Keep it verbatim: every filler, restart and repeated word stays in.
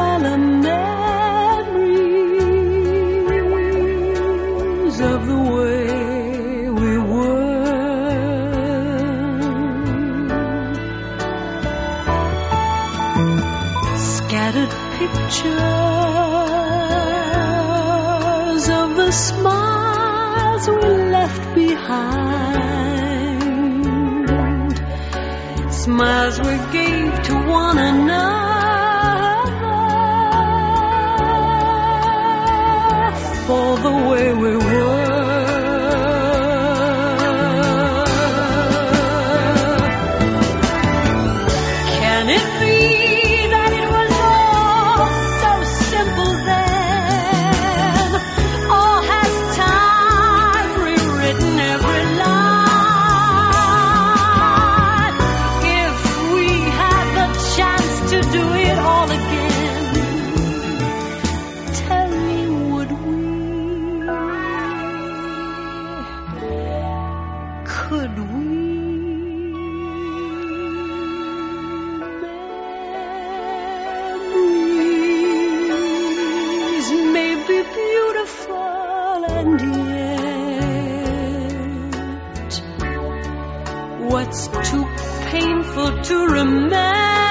are the memories of the way we were. Scattered pictures of the smiles we left behind, smiles we gave to one another for the way we were. Can it be that it was all so simple then? Or has time rewritten every line? If we had the chance to do it all again, tell me, would we? Could we? Memories may be beautiful, and yet what's too painful to remember?